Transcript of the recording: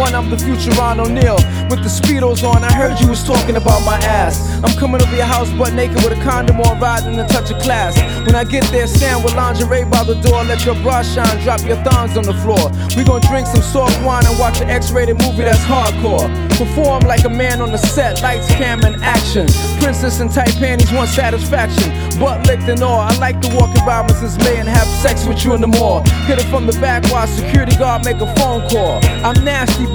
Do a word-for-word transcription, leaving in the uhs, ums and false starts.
one, I'm the future Ron O'Neal. With the Speedos on, I heard you was talking about my ass. I'm coming over your house butt naked with a condom on, riding a touch of class. When I get there, stand with lingerie by the door. Let your bra shine, drop your thongs on the floor. We gon' drink some soft wine and watch an X-rated movie that's hardcore. Perform like a man on the set, lights, camera, and action. Princess in tight panties want satisfaction, butt licked and all. I like to walk in Robinson's May and have sex with you in the mall. Hit it from the back while security guard make a phone call. I'm nasty.